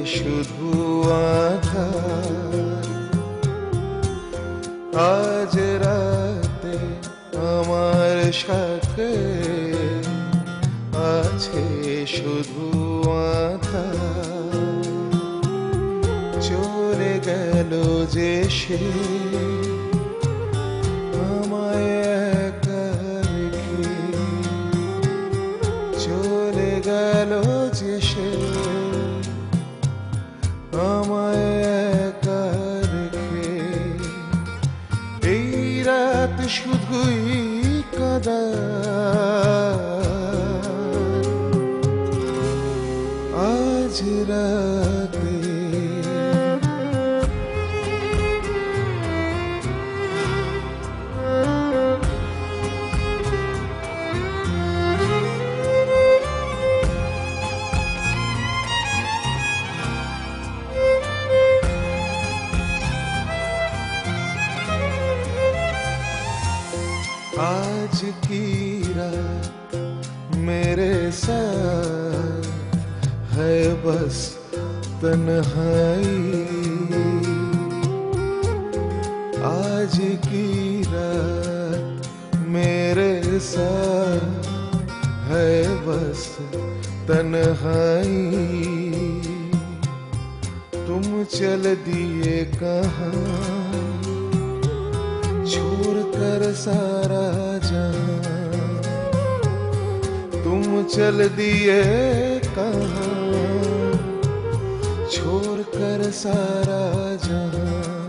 শুধু আধার। আজ রাতে আমার সাথে আছে শুধু আধার। চলে গেল যে সে আমায় একা রেখে, চলে গেল যে সে আমায় একা রেখে। এই রাত শুধুই কাঁদার, আজ রাতে आज की रात मेरे साथ है बस तन्हाई। आज की रात मेरे साथ है बस तन्हाई। तुम चल दिए कहाँ छोड़ कर सारा जहां, तुम चल दिए कहाँ छोड़ कर सारा जहां।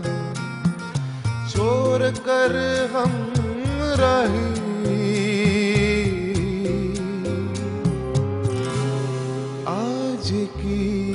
छोड़ कर हम राही आज की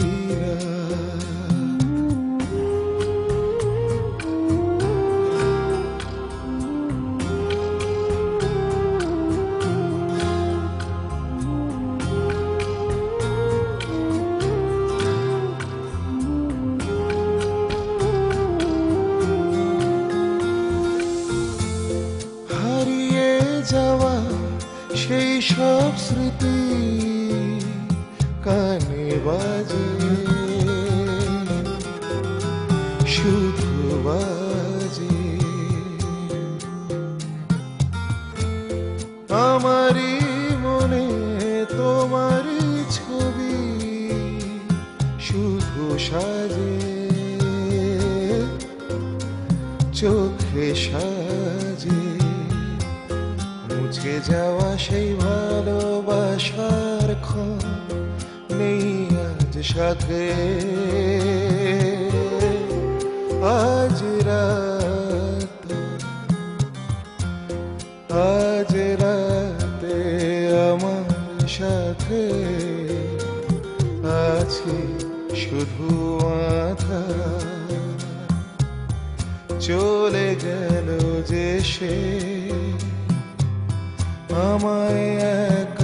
যাওয়া সেই সব স্মৃতি কানে বাজে, শুধু বাজে। আমারই মনে তোমারই ছবি শুধু সাজে, চোখে সাজে। মুছে যাওয়া সেই ভালোবাসার ক্ষণ নেই আজ সাথে। আজ রাতে আমার সাথে আছে শুধু আধার। চলে গেল যে সে আমায় এক